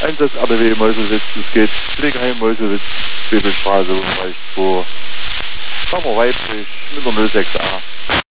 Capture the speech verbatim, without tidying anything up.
Einsatz R D W Meuselwitz, es geht Pflegeheim Meuselwitz, Bebelstraße, Bereich zwei. Kammer weiblich mit der null sechs a.